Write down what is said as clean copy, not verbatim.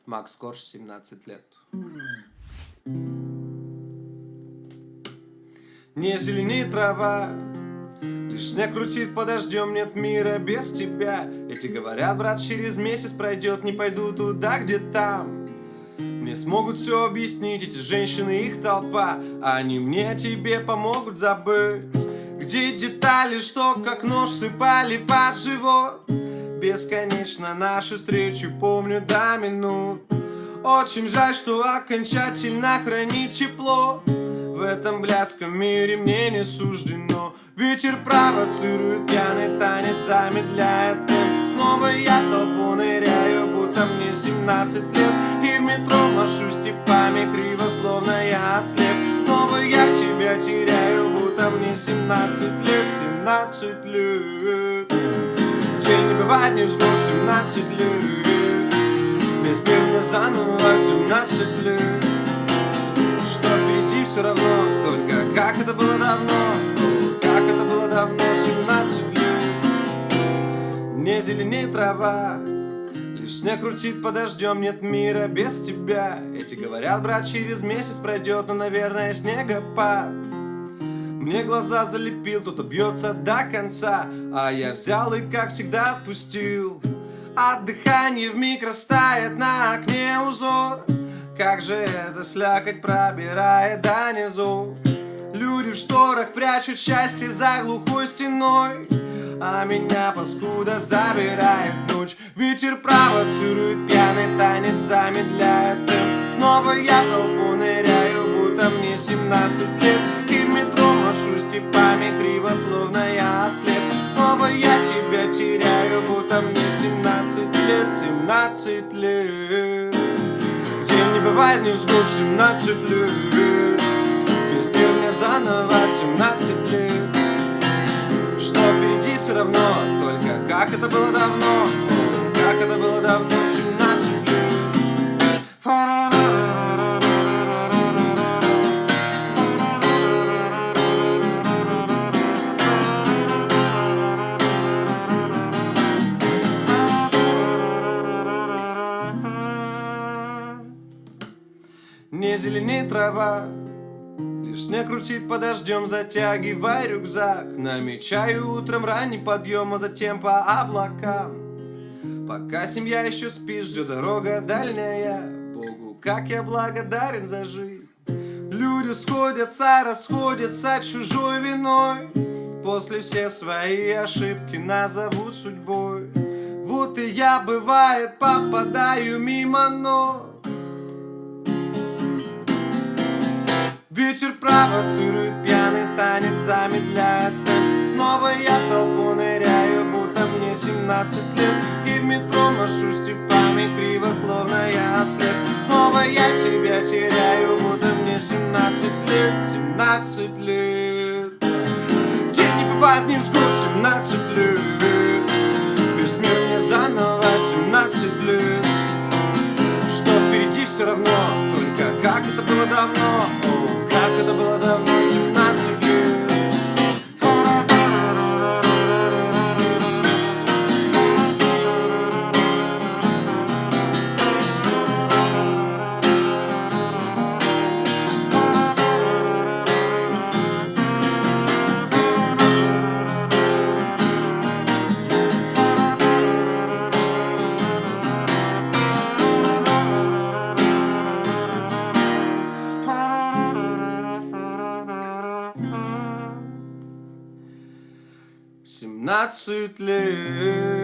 Макс Корж, 17 лет. Не зеленеет трава, лишь снег крутит под дождем, нет мира без тебя. Эти говорят, брат, через месяц пройдет, не пойду туда, где там. Мне смогут все объяснить эти женщины, их толпа. Они мне, тебе помогут забыть, где детали, что как нож сыпали под живот. Бесконечно наши встречи помню до минут. Очень жаль, что окончательно хранить тепло в этом блядском мире мне не суждено. Ветер провоцирует, пьяный танец замедляет темп. Снова я в толпу ныряю, будто мне 17 лет. И в метро машу степами криво, словно я ослеп. Снова я тебя теряю, будто мне 17 лет, 17 лет. День не бывает невзгод, 17 лет. Весь мир мне заново, 17 лет. Что впереди все равно, только как это было давно. Как это было давно, 17 лет. Не зеленеет трава, лишь снег крутит под дождем, нет мира без тебя. Эти говорят, брат, через месяц пройдет, но, наверное, снегопад мне глаза залепил, кто-то бьется до конца, а я взял и, как всегда, отпустил. От дыхания вмиг растает на окне узор. Как же эта слякоть пробирает до низу. Люди в шторах прячут счастье за глухой стеной, а меня, паскуда, забирает ночь. Ветер провоцирует, пьяный танец замедляет темп. Снова я в толпу ныряю, будто мне 17 лет. И в метро машу степами криво, словно я ослеп. Снова я тебя теряю, будто мне 17 лет, 17 лет. День не бывает невзгод, 17 лет. Весь мир мне заново, 17 лет. Что впереди все равно, только как это было давно. Как это было давно, 17 лет. Не зеленеет трава, лишь снег крутит под дождем, затягивай рюкзак. Намечаю утром ранний подъем, а затем по облакам. Пока семья еще спит, ждет дорога дальняя. Богу, как я благодарен за жизнь. Люди сходятся, расходятся чужой виной. После все свои ошибки назовут судьбой. Вот и я, бывает, попадаю мимо ног. Ветер провоцирует, пьяный танец замедляет темп. Снова я в толпу ныряю, будто мне 17 лет. И в метро машу степами криво, словно я ослеп. Снова я тебя теряю, будто мне 17 лет, 17 лет. День не бывает невзгод, 17 лет. Весь мир мне заново, 17 лет. Что впереди все равно, только как это было давно. Как это было давно, 17 лет. Семнадцать лет.